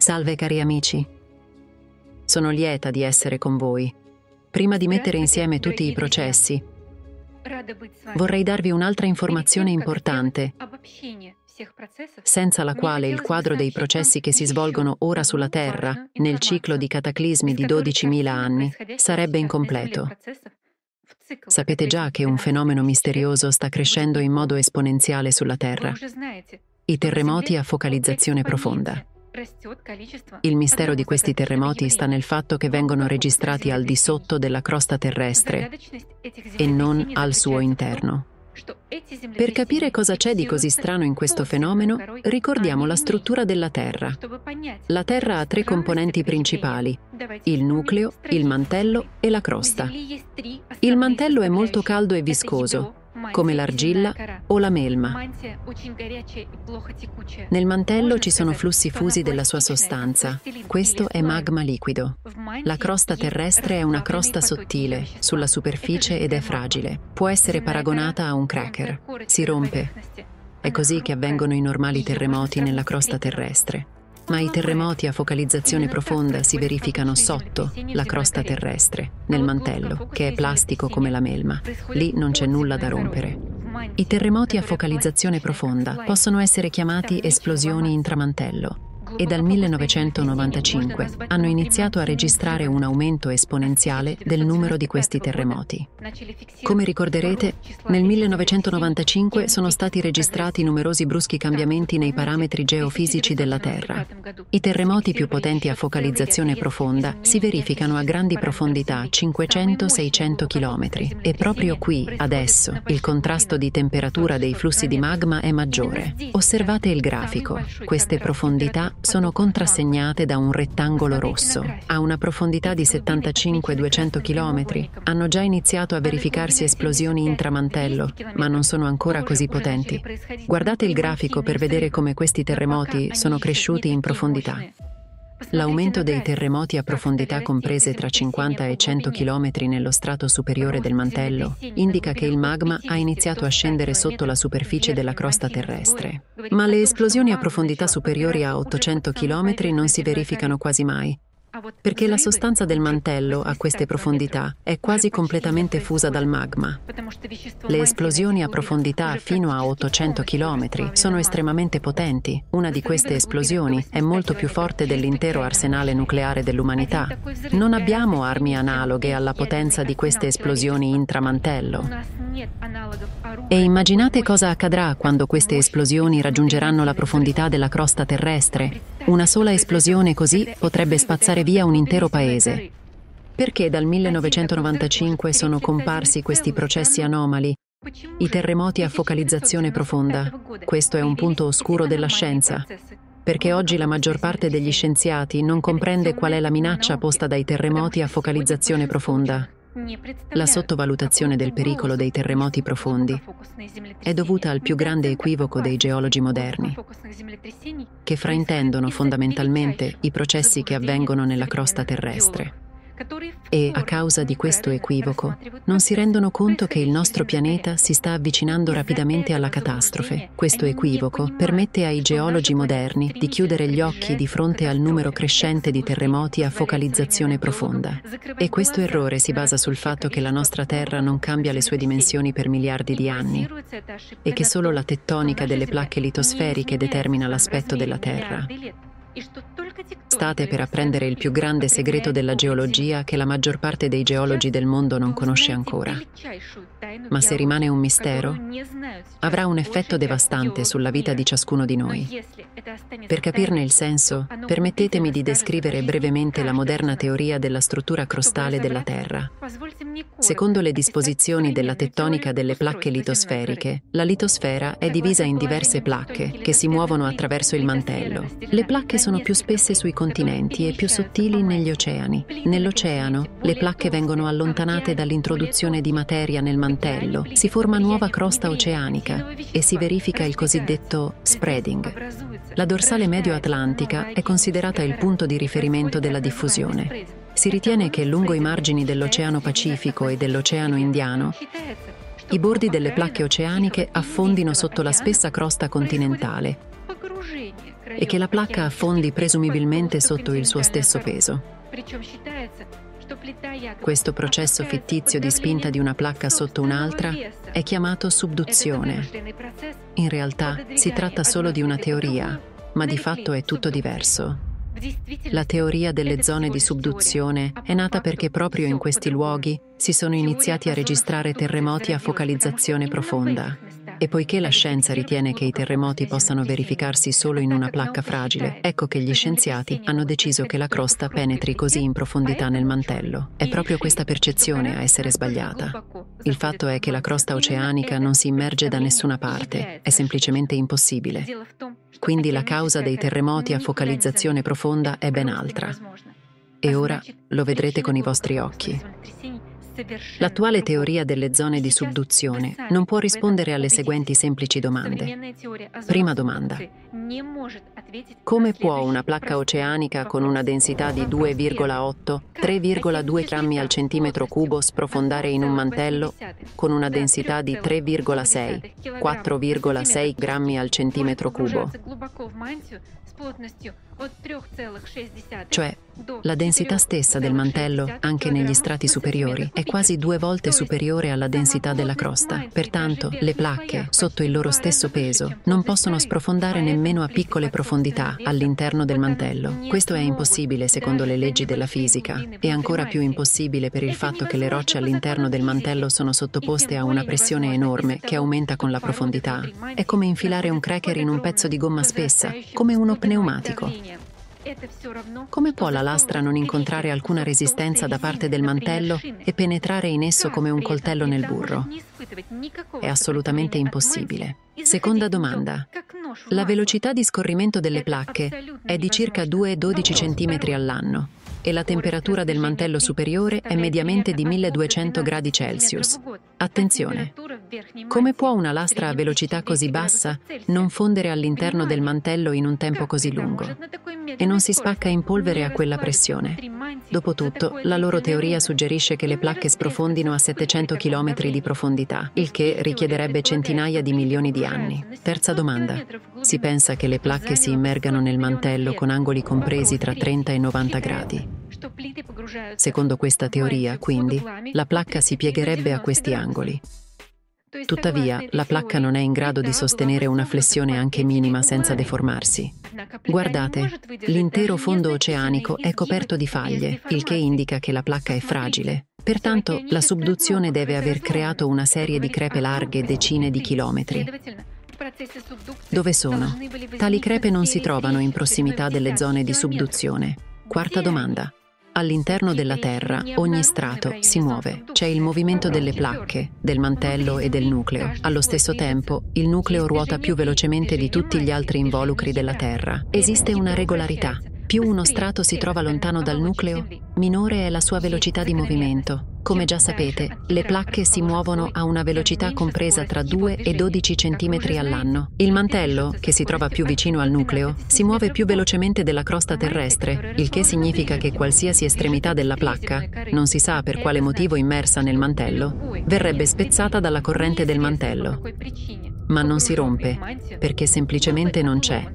Salve cari amici. Sono lieta di essere con voi. Prima di mettere insieme tutti i processi, vorrei darvi un'altra informazione importante, senza la quale il quadro dei processi che si svolgono ora sulla Terra, nel ciclo di cataclismi di 12.000 anni, sarebbe incompleto. Sapete già che un fenomeno misterioso sta crescendo in modo esponenziale sulla Terra: i terremoti a focalizzazione profonda. Il mistero di questi terremoti sta nel fatto che vengono registrati al di sotto della crosta terrestre e non al suo interno. Per capire cosa c'è di così strano in questo fenomeno, ricordiamo la struttura della Terra. La Terra ha 3 componenti principali: il nucleo, il mantello e la crosta. Il mantello è molto caldo e viscoso, come l'argilla o la melma. Nel mantello ci sono flussi fusi della sua sostanza. Questo è magma liquido. La crosta terrestre è una crosta sottile sulla superficie ed è fragile. Può essere paragonata a un cracker. Si rompe. È così che avvengono i normali terremoti nella crosta terrestre. Ma i terremoti a focalizzazione profonda si verificano sotto la crosta terrestre, nel mantello, che è plastico come la melma. Lì non c'è nulla da rompere. I terremoti a focalizzazione profonda possono essere chiamati esplosioni intramantello e dal 1995 hanno iniziato a registrare un aumento esponenziale del numero di questi terremoti. Come ricorderete, nel 1995 sono stati registrati numerosi bruschi cambiamenti nei parametri geofisici della Terra. I terremoti più potenti a focalizzazione profonda si verificano a grandi profondità, 500-600 km, e proprio qui, adesso, il contrasto di temperatura dei flussi di magma è maggiore. Osservate il grafico. Queste profondità sono contrassegnate da un rettangolo rosso. A una profondità di 75-200 km hanno già iniziato a verificarsi esplosioni intramantello, ma non sono ancora così potenti. Guardate il grafico per vedere come questi terremoti sono cresciuti in profondità. L'aumento dei terremoti a profondità comprese tra 50 e 100 km nello strato superiore del mantello indica che il magma ha iniziato a scendere sotto la superficie della crosta terrestre. Ma le esplosioni a profondità superiori a 800 km non si verificano quasi mai, perché la sostanza del mantello a queste profondità è quasi completamente fusa dal magma. Le esplosioni a profondità fino a 800 km sono estremamente potenti. Una di queste esplosioni è molto più forte dell'intero arsenale nucleare dell'umanità. Non abbiamo armi analoghe alla potenza di queste esplosioni intramantello. E immaginate cosa accadrà quando queste esplosioni raggiungeranno la profondità della crosta terrestre. Una sola esplosione così potrebbe spazzare via un intero paese. Perché dal 1995 sono comparsi questi processi anomali, i terremoti a focalizzazione profonda? Questo è un punto oscuro della scienza, perché oggi la maggior parte degli scienziati non comprende qual è la minaccia posta dai terremoti a focalizzazione profonda. La sottovalutazione del pericolo dei terremoti profondi è dovuta al più grande equivoco dei geologi moderni, che fraintendono fondamentalmente i processi che avvengono nella crosta terrestre. E, a causa di questo equivoco, non si rendono conto che il nostro pianeta si sta avvicinando rapidamente alla catastrofe. Questo equivoco permette ai geologi moderni di chiudere gli occhi di fronte al numero crescente di terremoti a focalizzazione profonda. E questo errore si basa sul fatto che la nostra Terra non cambia le sue dimensioni per miliardi di anni e che solo la tettonica delle placche litosferiche determina l'aspetto della Terra. State per apprendere il più grande segreto della geologia che la maggior parte dei geologi del mondo non conosce ancora. Ma se rimane un mistero, avrà un effetto devastante sulla vita di ciascuno di noi. Per capirne il senso, permettetemi di descrivere brevemente la moderna teoria della struttura crostale della Terra. Secondo le disposizioni della tettonica delle placche litosferiche, la litosfera è divisa in diverse placche che si muovono attraverso il mantello. Le placche sono più spesse sui continenti e più sottili negli oceani. Nell'oceano, le placche vengono allontanate dall'introduzione di materia nel mantello, si forma nuova crosta oceanica e si verifica il cosiddetto spreading. La dorsale medio-atlantica è considerata il punto di riferimento della diffusione. Si ritiene che lungo i margini dell'Oceano Pacifico e dell'Oceano Indiano, i bordi delle placche oceaniche affondino sotto la spessa crosta continentale e che la placca affondi presumibilmente sotto il suo stesso peso. Questo processo fittizio di spinta di una placca sotto un'altra è chiamato subduzione. In realtà si tratta solo di una teoria, ma di fatto è tutto diverso. La teoria delle zone di subduzione è nata perché proprio in questi luoghi si sono iniziati a registrare terremoti a focalizzazione profonda. E poiché la scienza ritiene che i terremoti possano verificarsi solo in una placca fragile, ecco che gli scienziati hanno deciso che la crosta penetri così in profondità nel mantello. È proprio questa percezione a essere sbagliata. Il fatto è che la crosta oceanica non si immerge da nessuna parte, è semplicemente impossibile. Quindi la causa dei terremoti a focalizzazione profonda è ben altra. E ora lo vedrete con i vostri occhi. L'attuale teoria delle zone di subduzione non può rispondere alle seguenti semplici domande. Prima domanda. Come può una placca oceanica con una densità di 2,8-3,2 grammi al centimetro cubo sprofondare in un mantello con una densità di 3,6-4,6 grammi al centimetro cubo? Cioè, la densità stessa del mantello, anche negli strati superiori, è quasi 2 volte superiore alla densità della crosta. Pertanto, le placche, sotto il loro stesso peso, non possono sprofondare nemmeno a piccole profondità all'interno del mantello. Questo è impossibile secondo le leggi della fisica, e ancora più impossibile per il fatto che le rocce all'interno del mantello sono sottoposte a una pressione enorme che aumenta con la profondità. È come infilare un cracker in un pezzo di gomma spessa, come uno pneumatico. Come può la lastra non incontrare alcuna resistenza da parte del mantello e penetrare in esso come un coltello nel burro? È assolutamente impossibile. Seconda domanda. La velocità di scorrimento delle placche è di circa 2,12 cm all'anno e la temperatura del mantello superiore è mediamente di 1200 gradi Celsius. Attenzione! Come può una lastra a velocità così bassa non fondere all'interno del mantello in un tempo così lungo? E non si spacca in polvere a quella pressione? Dopotutto, la loro teoria suggerisce che le placche sprofondino a 700 km di profondità, il che richiederebbe centinaia di milioni di anni. Terza domanda. Si pensa che le placche si immergano nel mantello con angoli compresi tra 30 e 90 gradi. Secondo questa teoria, quindi, la placca si piegherebbe a questi angoli. Tuttavia, la placca non è in grado di sostenere una flessione anche minima senza deformarsi. Guardate, l'intero fondo oceanico è coperto di faglie, il che indica che la placca è fragile. Pertanto, la subduzione deve aver creato una serie di crepe larghe decine di chilometri. Dove sono? Tali crepe non si trovano in prossimità delle zone di subduzione. Quarta domanda. All'interno della Terra, ogni strato si muove. C'è il movimento delle placche, del mantello e del nucleo. Allo stesso tempo, il nucleo ruota più velocemente di tutti gli altri involucri della Terra. Esiste una regolarità. Più uno strato si trova lontano dal nucleo, minore è la sua velocità di movimento. Come già sapete, le placche si muovono a una velocità compresa tra 2 e 12 cm all'anno. Il mantello, che si trova più vicino al nucleo, si muove più velocemente della crosta terrestre, il che significa che qualsiasi estremità della placca, non si sa per quale motivo immersa nel mantello, verrebbe spezzata dalla corrente del mantello. Ma non si rompe, perché semplicemente non c'è.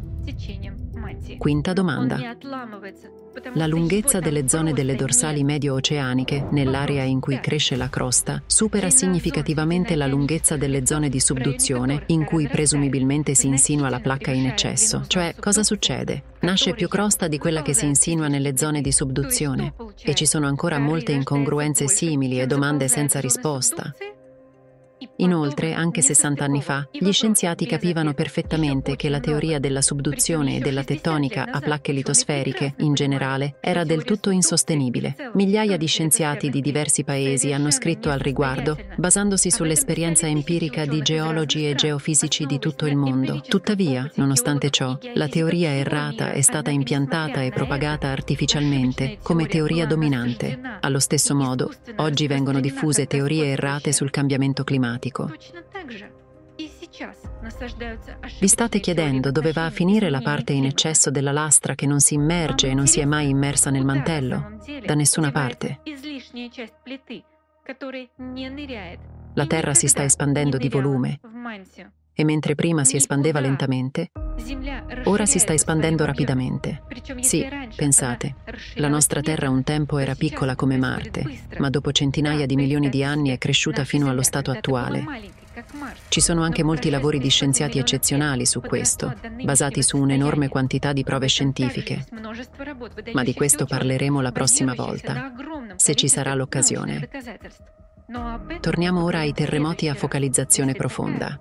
Quinta domanda. La lunghezza delle zone delle dorsali medio-oceaniche, nell'area in cui cresce la crosta, supera significativamente la lunghezza delle zone di subduzione, in cui presumibilmente si insinua la placca in eccesso. Cioè, cosa succede? Nasce più crosta di quella che si insinua nelle zone di subduzione. E ci sono ancora molte incongruenze simili e domande senza risposta. Inoltre, anche 60 anni fa, gli scienziati capivano perfettamente che la teoria della subduzione e della tettonica a placche litosferiche, in generale, era del tutto insostenibile. Migliaia di scienziati di diversi paesi hanno scritto al riguardo, basandosi sull'esperienza empirica di geologi e geofisici di tutto il mondo. Tuttavia, nonostante ciò, la teoria errata è stata impiantata e propagata artificialmente come teoria dominante. Allo stesso modo, oggi vengono diffuse teorie errate sul cambiamento climatico. Vi state chiedendo dove va a finire la parte in eccesso della lastra che non si immerge e non si è mai immersa nel mantello? Da nessuna parte. La Terra si sta espandendo di volume E mentre prima si espandeva lentamente, ora si sta espandendo rapidamente. Sì, pensate, la nostra Terra un tempo era piccola come Marte, ma dopo centinaia di milioni di anni è cresciuta fino allo stato attuale. Ci sono anche molti lavori di scienziati eccezionali su questo, basati su un'enorme quantità di prove scientifiche. Ma di questo parleremo la prossima volta, se ci sarà l'occasione. Torniamo ora ai terremoti a focalizzazione profonda.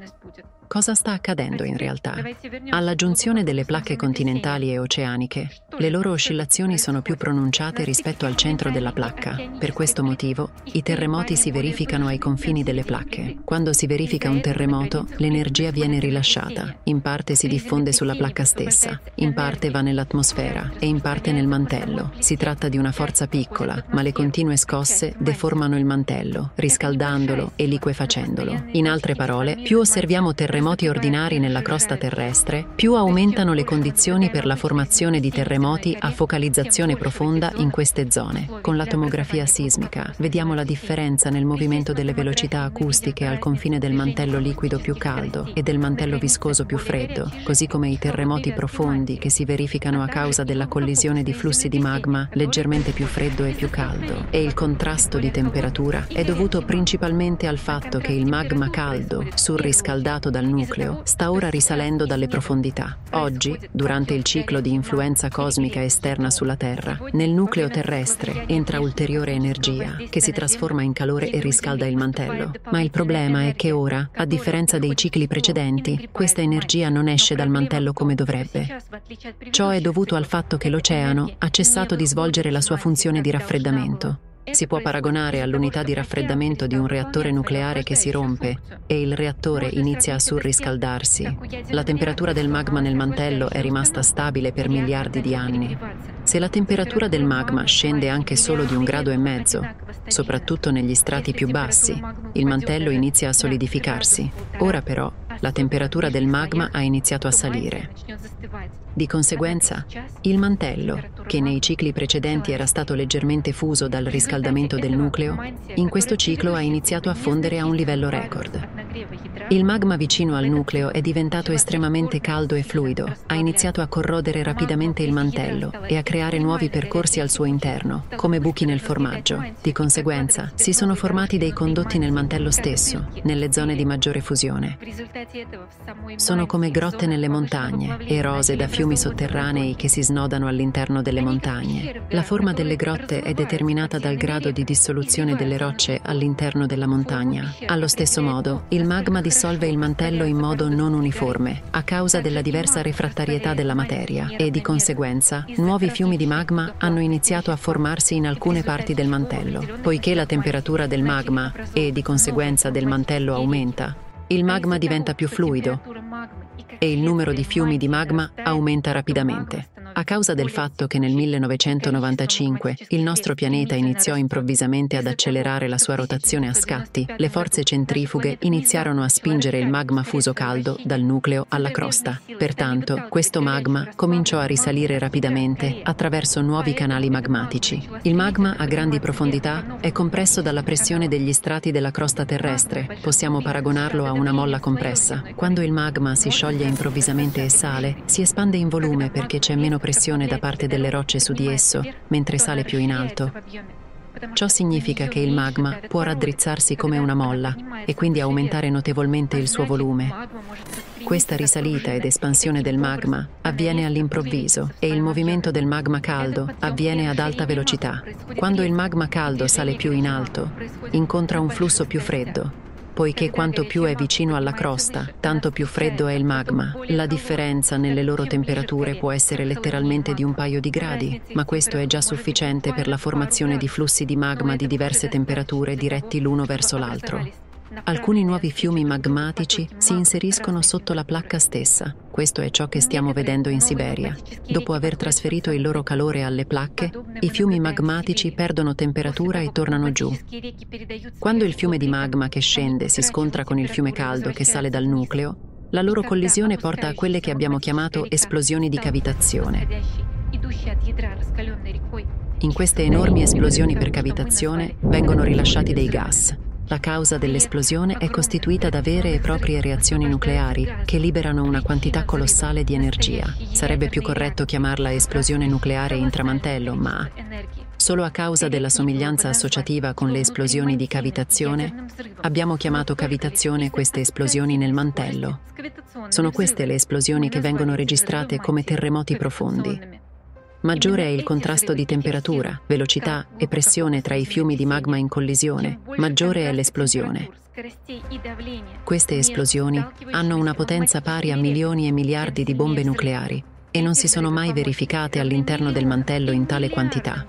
Cosa sta accadendo in realtà? Alla giunzione delle placche continentali e oceaniche, le loro oscillazioni sono più pronunciate rispetto al centro della placca. Per questo motivo, i terremoti si verificano ai confini delle placche. Quando si verifica un terremoto, l'energia viene rilasciata. In parte si diffonde sulla placca stessa, in parte va nell'atmosfera e in parte nel mantello. Si tratta di una forza piccola, ma le continue scosse deformano il mantello, riscaldandolo e liquefacendolo. In altre parole, più osserviamo terremoti ordinari nella crosta terrestre, più aumentano le condizioni per la formazione di terremoti a focalizzazione profonda in queste zone. Con la tomografia sismica vediamo la differenza nel movimento delle velocità acustiche al confine del mantello liquido più caldo e del mantello viscoso più freddo, così come i terremoti profondi che si verificano a causa della collisione di flussi di magma leggermente più freddo e più caldo. E il contrasto di temperatura è dovuto principalmente al fatto che il magma caldo, surriscaldato dal nucleo, sta ora risalendo dalle profondità. Oggi, durante il ciclo di influenza cosmica esterna sulla Terra, nel nucleo terrestre entra ulteriore energia, che si trasforma in calore e riscalda il mantello. Ma il problema è che ora, a differenza dei cicli precedenti, questa energia non esce dal mantello come dovrebbe. Ciò è dovuto al fatto che l'oceano ha cessato di svolgere la sua funzione di raffreddamento. Si può paragonare all'unità di raffreddamento di un reattore nucleare che si rompe e il reattore inizia a surriscaldarsi. La temperatura del magma nel mantello è rimasta stabile per miliardi di anni. Se la temperatura del magma scende anche solo di 1,5 gradi, soprattutto negli strati più bassi, il mantello inizia a solidificarsi. Ora però, la temperatura del magma ha iniziato a salire. Di conseguenza, il mantello, che nei cicli precedenti era stato leggermente fuso dal riscaldamento del nucleo, in questo ciclo ha iniziato a fondere a un livello record. Il magma vicino al nucleo è diventato estremamente caldo e fluido, ha iniziato a corrodere rapidamente il mantello e a creare nuovi percorsi al suo interno, come buchi nel formaggio. Di conseguenza, si sono formati dei condotti nel mantello stesso, nelle zone di maggiore fusione. Sono come grotte nelle montagne, erose da fiumi sotterranei che si snodano all'interno delle montagne. La forma delle grotte è determinata dal grado di dissoluzione delle rocce all'interno della montagna. Allo stesso modo, il magma dissolve il mantello in modo non uniforme, a causa della diversa refrattarietà della materia, e di conseguenza, nuovi fiumi di magma hanno iniziato a formarsi in alcune parti del mantello. Poiché la temperatura del magma e, di conseguenza, del mantello aumenta, il magma diventa più fluido e il numero di fiumi di magma aumenta rapidamente. A causa del fatto che nel 1995 il nostro pianeta iniziò improvvisamente ad accelerare la sua rotazione a scatti, le forze centrifughe iniziarono a spingere il magma fuso caldo dal nucleo alla crosta. Pertanto, questo magma cominciò a risalire rapidamente attraverso nuovi canali magmatici. Il magma a grandi profondità è compresso dalla pressione degli strati della crosta terrestre. Possiamo paragonarlo a una molla compressa. Quando il magma si scioglie improvvisamente e sale, si espande in volume perché c'è meno pressione da parte delle rocce su di esso, mentre sale più in alto. Ciò significa che il magma può raddrizzarsi come una molla e quindi aumentare notevolmente il suo volume. Questa risalita ed espansione del magma avviene all'improvviso e il movimento del magma caldo avviene ad alta velocità. Quando il magma caldo sale più in alto, incontra un flusso più freddo, poiché quanto più è vicino alla crosta, tanto più freddo è il magma. La differenza nelle loro temperature può essere letteralmente di un paio di gradi, ma questo è già sufficiente per la formazione di flussi di magma di diverse temperature diretti l'uno verso l'altro. Alcuni nuovi fiumi magmatici si inseriscono sotto la placca stessa. Questo è ciò che stiamo vedendo in Siberia. Dopo aver trasferito il loro calore alle placche, i fiumi magmatici perdono temperatura e tornano giù. Quando il fiume di magma che scende si scontra con il fiume caldo che sale dal nucleo, la loro collisione porta a quelle che abbiamo chiamato esplosioni di cavitazione. In queste enormi esplosioni per cavitazione vengono rilasciati dei gas. La causa dell'esplosione è costituita da vere e proprie reazioni nucleari che liberano una quantità colossale di energia. Sarebbe più corretto chiamarla esplosione nucleare intramantello, ma solo a causa della somiglianza associativa con le esplosioni di cavitazione, abbiamo chiamato cavitazione queste esplosioni nel mantello. Sono queste le esplosioni che vengono registrate come terremoti profondi. Maggiore è il contrasto di temperatura, velocità e pressione tra i fiumi di magma in collisione, maggiore è l'esplosione. Queste esplosioni hanno una potenza pari a milioni e miliardi di bombe nucleari e non si sono mai verificate all'interno del mantello in tale quantità.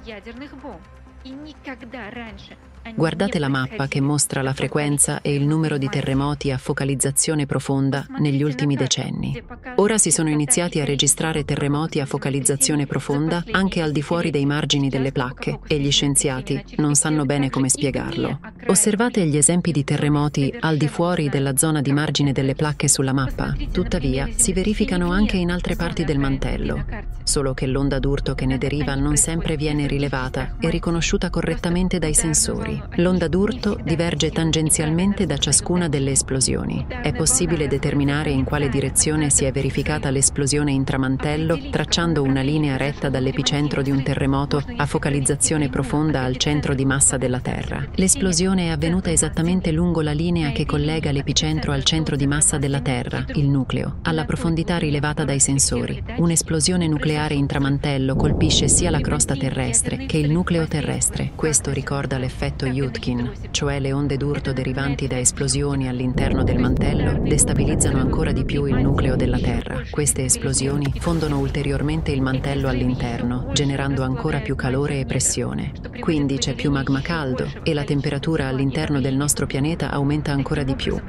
Guardate la mappa che mostra la frequenza e il numero di terremoti a focalizzazione profonda negli ultimi decenni. Ora si sono iniziati a registrare terremoti a focalizzazione profonda anche al di fuori dei margini delle placche e gli scienziati non sanno bene come spiegarlo. Osservate gli esempi di terremoti al di fuori della zona di margine delle placche sulla mappa. Tuttavia, si verificano anche in altre parti del mantello, solo che l'onda d'urto che ne deriva non sempre viene rilevata e riconosciuta correttamente dai sensori. L'onda d'urto diverge tangenzialmente da ciascuna delle esplosioni. È possibile determinare in quale direzione si è verificata l'esplosione intramantello tracciando una linea retta dall'epicentro di un terremoto a focalizzazione profonda al centro di massa della Terra. L'esplosione è avvenuta esattamente lungo la linea che collega l'epicentro al centro di massa della Terra, il nucleo, alla profondità rilevata dai sensori. Un'esplosione nucleare intramantello colpisce sia la crosta terrestre che il nucleo terrestre. Questo ricorda l'effetto Yudkin, cioè le onde d'urto derivanti da esplosioni all'interno del mantello destabilizzano ancora di più il nucleo della Terra. Queste esplosioni fondono ulteriormente il mantello all'interno, generando ancora più calore e pressione. Quindi c'è più magma caldo e la temperatura all'interno del nostro pianeta aumenta ancora di più.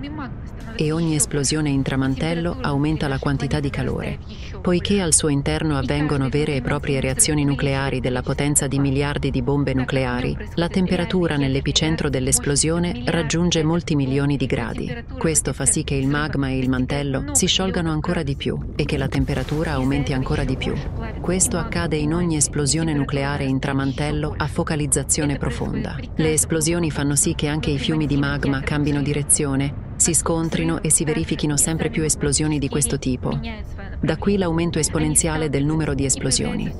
E ogni esplosione intramantello aumenta la quantità di calore. Poiché al suo interno avvengono vere e proprie reazioni nucleari della potenza di miliardi di bombe nucleari, la temperatura nell'epicentro dell'esplosione raggiunge molti milioni di gradi. Questo fa sì che il magma e il mantello si sciolgano ancora di più e che la temperatura aumenti ancora di più. Questo accade in ogni esplosione nucleare intramantello a focalizzazione profonda. Le esplosioni fanno sì che anche i fiumi di magma cambino direzione, si scontrino e si verifichino sempre più esplosioni di questo tipo. Da qui l'aumento esponenziale del numero di esplosioni.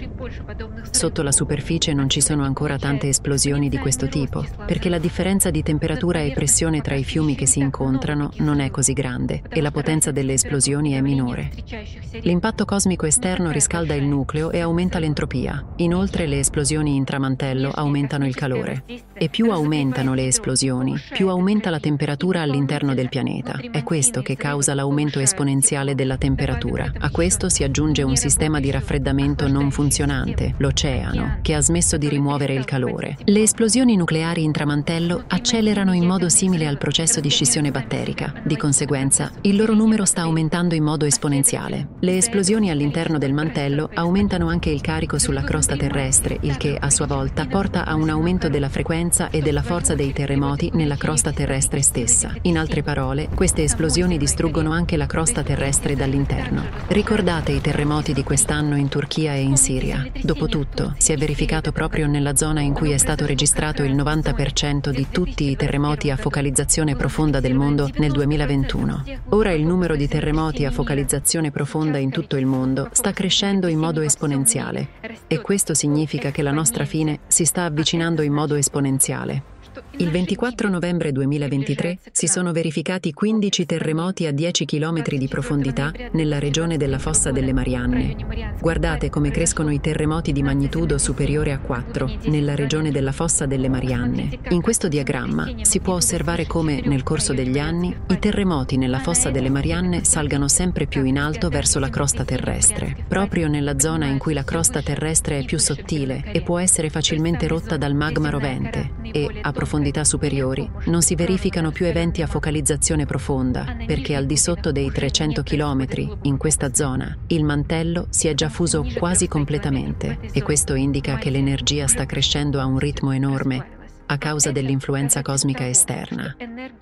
Sotto la superficie non ci sono ancora tante esplosioni di questo tipo, perché la differenza di temperatura e pressione tra i fiumi che si incontrano non è così grande e la potenza delle esplosioni è minore. L'impatto cosmico esterno riscalda il nucleo e aumenta l'entropia. Inoltre le esplosioni intramantello aumentano il calore. E più aumentano le esplosioni, più aumenta la temperatura all'interno del pianeta. È questo che causa l'aumento esponenziale della temperatura. A questo si aggiunge un sistema di raffreddamento non funzionante, l'oceano, che ha smesso di rimuovere il calore. Le esplosioni nucleari intramantello accelerano in modo simile al processo di scissione batterica. Di conseguenza, il loro numero sta aumentando in modo esponenziale. Le esplosioni all'interno del mantello aumentano anche il carico sulla crosta terrestre, il che, a sua volta, porta a un aumento della frequenza e della forza dei terremoti nella crosta terrestre stessa. In altre parole, queste esplosioni distruggono anche la crosta terrestre dall'interno. Ricordate i terremoti di quest'anno in Turchia e in Siria? Dopotutto, si è verificato proprio nella zona in cui è stato registrato il 90% di tutti i terremoti a focalizzazione profonda del mondo nel 2021. Ora il numero di terremoti a focalizzazione profonda in tutto il mondo sta crescendo in modo esponenziale e questo significa che la nostra fine si sta avvicinando in modo esponenziale. Il 24 novembre 2023 si sono verificati 15 terremoti a 10 km di profondità nella regione della Fossa delle Marianne. Guardate come crescono i terremoti di magnitudo superiore a 4 nella regione della Fossa delle Marianne. In questo diagramma si può osservare come, nel corso degli anni, i terremoti nella Fossa delle Marianne salgano sempre più in alto verso la crosta terrestre, proprio nella zona in cui la crosta terrestre è più sottile e può essere facilmente rotta dal magma rovente e, a profondità superiori, non si verificano più eventi a focalizzazione profonda, perché al di sotto dei 300 km, in questa zona, il mantello si è già fuso quasi completamente e questo indica che l'energia sta crescendo a un ritmo enorme a causa dell'influenza cosmica esterna.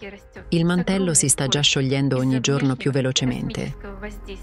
Il mantello si sta già sciogliendo ogni giorno più velocemente.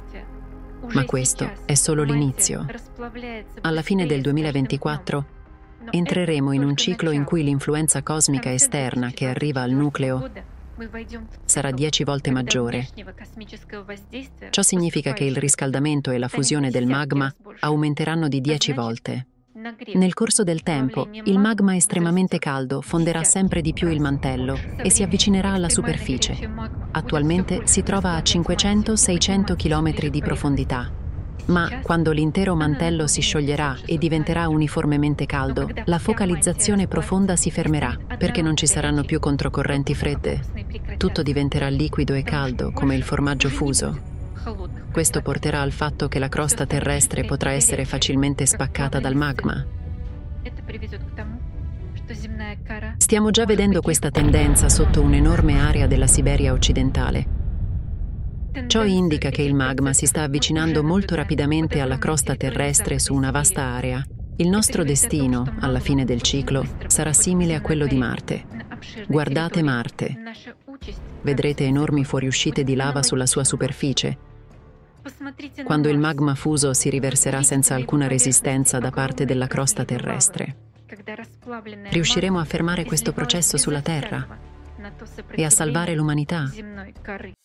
Ma questo è solo l'inizio. Alla fine del 2024, Entreremo in un ciclo in cui l'influenza cosmica esterna che arriva al nucleo sarà 10 volte maggiore. Ciò significa che il riscaldamento e la fusione del magma aumenteranno di 10 volte. Nel corso del tempo, il magma estremamente caldo fonderà sempre di più il mantello e si avvicinerà alla superficie. Attualmente si trova a 500-600 km di profondità. Ma quando l'intero mantello si scioglierà e diventerà uniformemente caldo, la focalizzazione profonda si fermerà, perché non ci saranno più controcorrenti fredde. Tutto diventerà liquido e caldo, come il formaggio fuso. Questo porterà al fatto che la crosta terrestre potrà essere facilmente spaccata dal magma. Stiamo già vedendo questa tendenza sotto un'enorme area della Siberia occidentale. Ciò indica che il magma si sta avvicinando molto rapidamente alla crosta terrestre su una vasta area. Il nostro destino, alla fine del ciclo, sarà simile a quello di Marte. Guardate Marte. Vedrete enormi fuoriuscite di lava sulla sua superficie. Quando il magma fuso si riverserà senza alcuna resistenza da parte della crosta terrestre. Riusciremo a fermare questo processo sulla Terra e a salvare l'umanità.